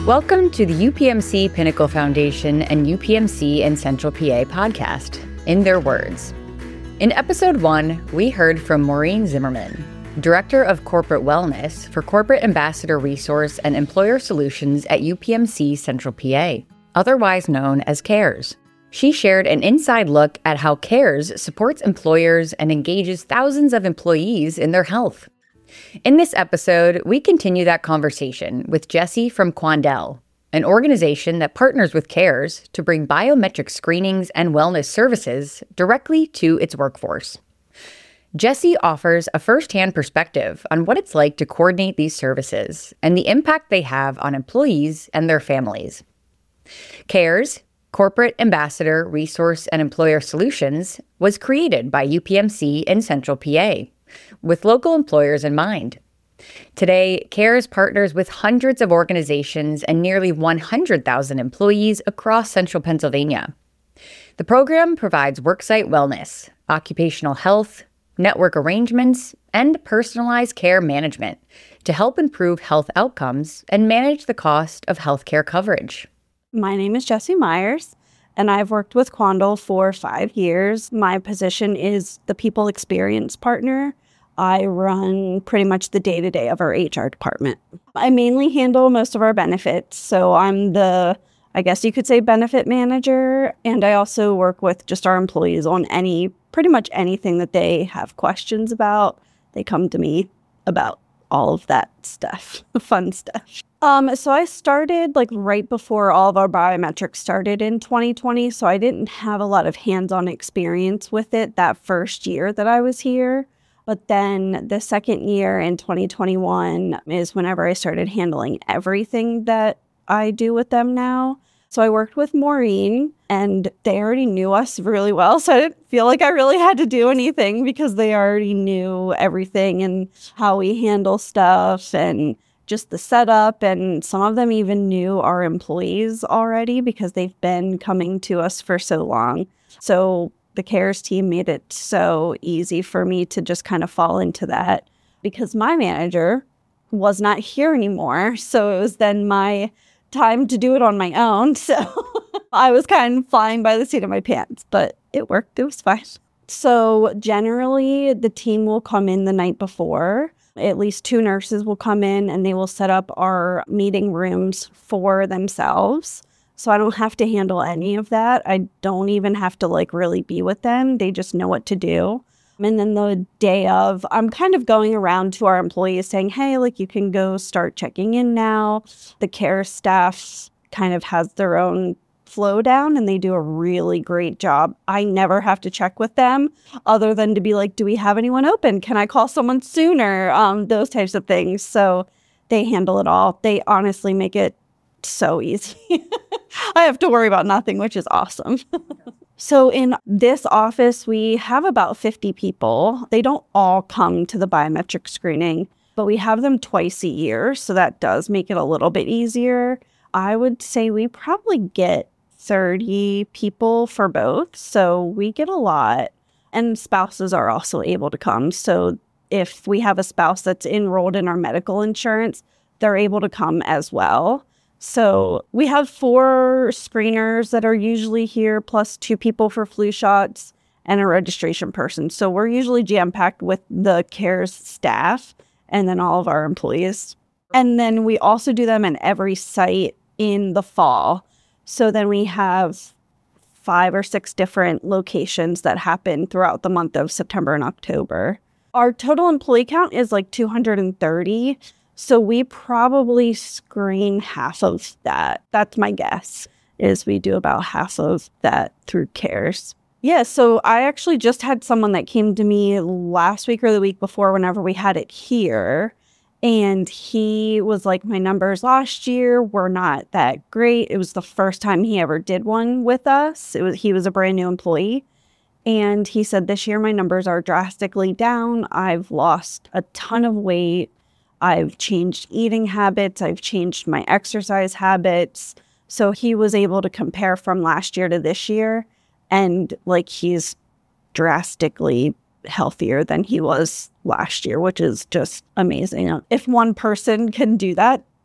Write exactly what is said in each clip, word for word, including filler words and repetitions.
Welcome to the U P M C Pinnacle Foundation and U P M C in Central P A podcast, In Their Words. In episode one, we heard from Maureen Zimmerman, Director of Corporate Wellness for Corporate Ambassador Resource and Employer Solutions at U P M C Central P A, otherwise known as CARES. She shared an inside look at how CARES supports employers and engages thousands of employees in their health. In this episode, we continue that conversation with Jessie from Quandel, an organization that partners with CARES to bring biometric screenings and wellness services directly to its workforce. Jessie offers a firsthand perspective on what it's like to coordinate these services and the impact they have on employees and their families. CARES, Corporate Ambassador Resource and Employer Solutions, was created by U P M C in Central P A, with local employers in mind. Today, CARES partners with hundreds of organizations and nearly one hundred thousand employees across central Pennsylvania. The program provides worksite wellness, occupational health, network arrangements, and personalized care management to help improve health outcomes and manage the cost of healthcare coverage. My name is Jessie Myers, and I've worked with Quandel for five years. My position is the People Experience Partner. I run pretty much the day-to-day of our H R department. I mainly handle most of our benefits, so I'm the, I guess you could say, benefit manager, and I also work with just our employees on any, pretty much anything that they have questions about. They come to me about all of that stuff, fun stuff. Um, so I started like right before all of our biometrics started in twenty twenty, so I didn't have a lot of hands-on experience with it that first year that I was here. But then the second year in twenty twenty-one is whenever I started handling everything that I do with them now. So I worked with Maureen, and they already knew us really well. So I didn't feel like I really had to do anything because they already knew everything and how we handle stuff and just the setup. And some of them even knew our employees already because they've been coming to us for so long. So the CARES team made it so easy for me to just kind of fall into that because my manager was not here anymore. So it was then my time to do it on my own. So I was kind of flying by the seat of my pants, but it worked. It was fine. So generally, the team will come in the night before. At least two nurses will come in and they will set up our meeting rooms for themselves. So I don't have to handle any of that. I don't even have to like really be with them. They just know what to do. And then the day of, I'm kind of going around to our employees saying, hey, like you can go start checking in now. The CARES staff kind of has their own flow down and they do a really great job. I never have to check with them other than to be like, do we have anyone open? Can I call someone sooner? Um, those types of things. So they handle it all. They honestly make it so easy. I have to worry about nothing, which is awesome. So in this office, we have about fifty people. They don't all come to the biometric screening, but we have them twice a year. So that does make it a little bit easier. I would say we probably get thirty people for both. So we get a lot. And spouses are also able to come. So if we have a spouse that's enrolled in our medical insurance, they're able to come as well. So we have four screeners that are usually here, plus two people for flu shots and a registration person. So we're usually jam-packed with the CARES staff and then all of our employees. And then we also do them in every site in the fall. So then we have five or six different locations that happen throughout the month of September and October. Our total employee count is like two hundred thirty. So we probably screen half of that. That's my guess, is we do about half of that through CARES. Yeah, so I actually just had someone that came to me last week or the week before whenever we had it here. And he was like, my numbers last year were not that great. It was the first time he ever did one with us. It was he was a brand new employee. And he said, this year my numbers are drastically down. I've lost a ton of weight. I've changed eating habits. I've changed my exercise habits. So he was able to compare from last year to this year. And like he's drastically healthier than he was last year, which is just amazing. If one person can do that,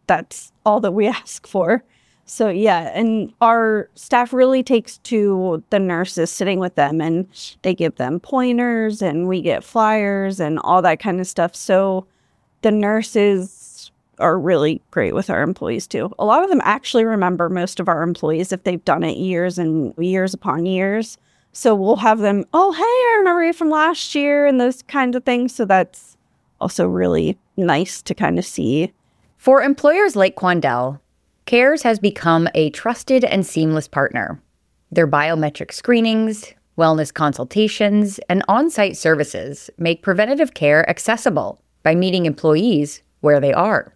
that's all that we ask for. So yeah, and our staff really takes to the nurses sitting with them, and they give them pointers, and we get flyers and all that kind of stuff. So the nurses are really great with our employees too. A lot of them actually remember most of our employees if they've done it years and years upon years. So we'll have them, oh, hey, I remember you from last year, and those kinds of things. So that's also really nice to kind of see. For employers like Quandel, CARES has become a trusted and seamless partner. Their biometric screenings, wellness consultations, and on-site services make preventative care accessible by meeting employees where they are.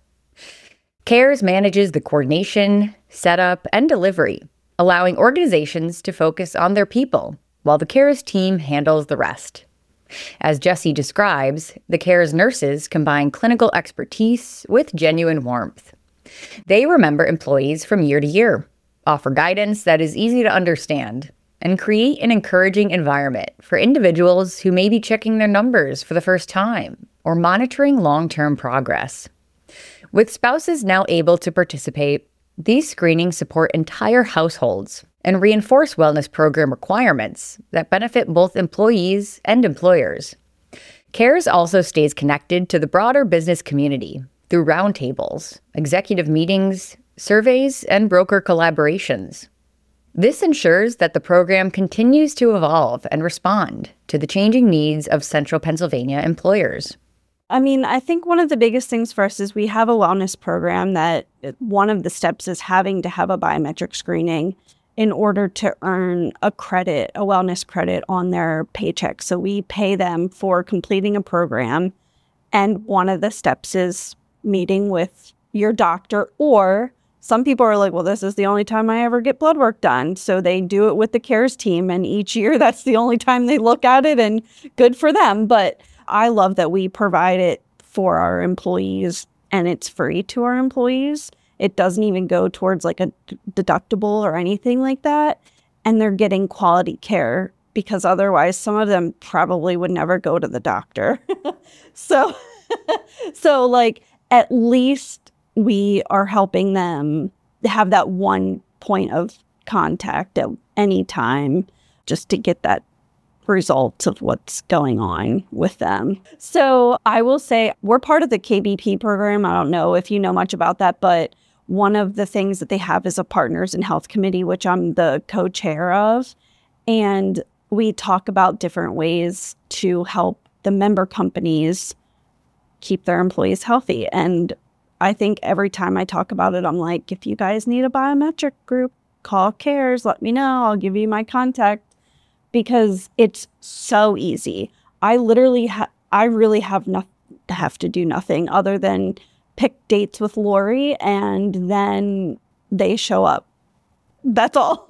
CARES manages the coordination, setup, and delivery, allowing organizations to focus on their people, while the CARES team handles the rest. As Jessie describes, the CARES nurses combine clinical expertise with genuine warmth. They remember employees from year to year, offer guidance that is easy to understand, and create an encouraging environment for individuals who may be checking their numbers for the first time or monitoring long-term progress. With spouses now able to participate, these screenings support entire households and reinforce wellness program requirements that benefit both employees and employers. CARES also stays connected to the broader business community through roundtables, executive meetings, surveys, and broker collaborations. This ensures that the program continues to evolve and respond to the changing needs of Central Pennsylvania employers. I mean, I think one of the biggest things for us is we have a wellness program that one of the steps is having to have a biometric screening in order to earn a credit, a wellness credit on their paycheck. So we pay them for completing a program. And one of the steps is meeting with your doctor, or some people are like, well, this is the only time I ever get blood work done. So they do it with the CARES team, and each year that's the only time they look at it, and good for them. But I love that we provide it for our employees, and it's free to our employees. It doesn't even go towards like a d- deductible or anything like that. And they're getting quality care, because otherwise some of them probably would never go to the doctor. so, so like, at least we are helping them have that one point of contact at any time just to get that result of what's going on with them. So I will say we're part of the K B P program. I don't know if you know much about that, but one of the things that they have is a Partners in Health Committee, which I'm the co-chair of. And we talk about different ways to help the member companies keep their employees healthy. And I think every time I talk about it, I'm like, if you guys need a biometric group, call CARES, let me know. I'll give you my contact, because it's so easy. I literally, ha- I really have not have to do nothing other than pick dates with Lori, and then they show up. That's all.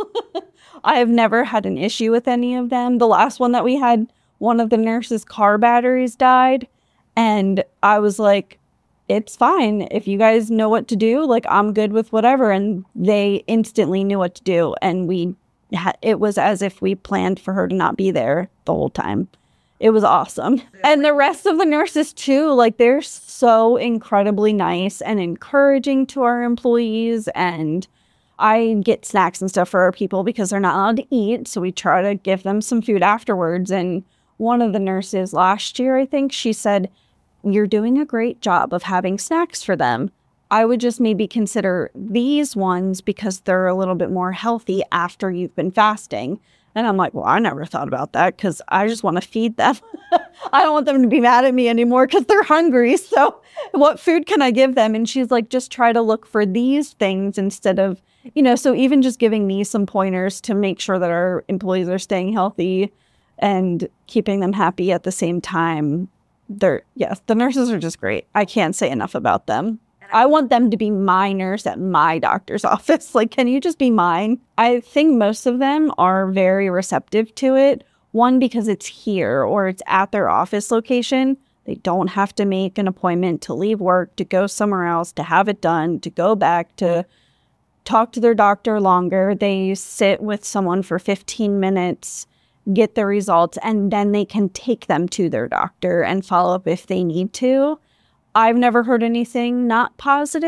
I have never had an issue with any of them. The last one that we had, one of the nurses' car batteries died. And I was like, it's fine. If you guys know what to do, like, I'm good with whatever. And they instantly knew what to do. And we, ha- it was as if we planned for her to not be there the whole time. It was awesome. And the rest of the nurses too, like, they're so incredibly nice and encouraging to our employees. And I get snacks and stuff for our people because they're not allowed to eat. So we try to give them some food afterwards. And one of the nurses last year, I think, she said, you're doing a great job of having snacks for them. I would just maybe consider these ones because they're a little bit more healthy after you've been fasting. And I'm like, well, I never thought about that because I just want to feed them. I don't want them to be mad at me anymore because they're hungry. So what food can I give them? And she's like, just try to look for these things instead of, you know, so even just giving me some pointers to make sure that our employees are staying healthy and keeping them happy at the same time. They're, yes, the nurses are just great. I can't say enough about them. I want them to be my nurse at my doctor's office. Like, can you just be mine? I think most of them are very receptive to it. One, because it's here or it's at their office location. They don't have to make an appointment to leave work, to go somewhere else, to have it done, to go back, to talk to their doctor longer. They sit with someone for fifteen minutes, get the results, and then they can take them to their doctor and follow up if they need to. I've never heard anything not positive.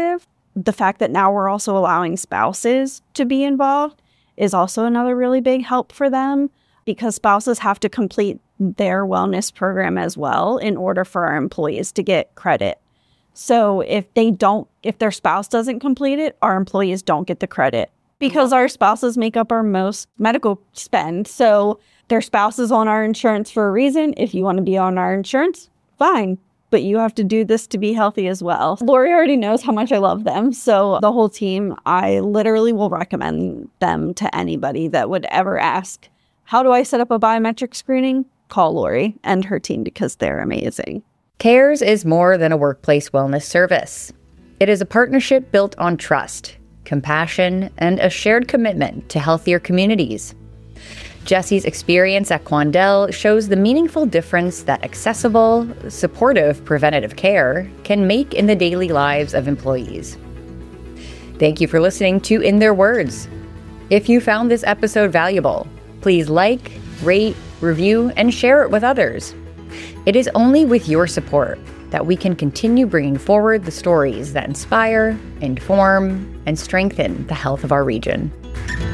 the fact that now we're also allowing spouses to be involved is also another really big help for them, because spouses have to complete their wellness program as well in order for our employees to get credit. So if they don't, if their spouse doesn't complete it, our employees don't get the credit, because our spouses make up our most medical spend. So their spouse is on our insurance for a reason. If you want to be on our insurance, fine. But you have to do this to be healthy as well. Lori already knows how much I love them. So the whole team, I literally will recommend them to anybody that would ever ask, how do I set up a biometric screening? Call Lori and her team, because they're amazing. CARES is more than a workplace wellness service. It is a partnership built on trust, compassion, and a shared commitment to healthier communities. Jessie's experience at Quandel shows the meaningful difference that accessible, supportive preventative care can make in the daily lives of employees. Thank you for listening to In Their Words. If you found this episode valuable, please like, rate, review, and share it with others. It is only with your support that we can continue bringing forward the stories that inspire, inform, and strengthen the health of our region.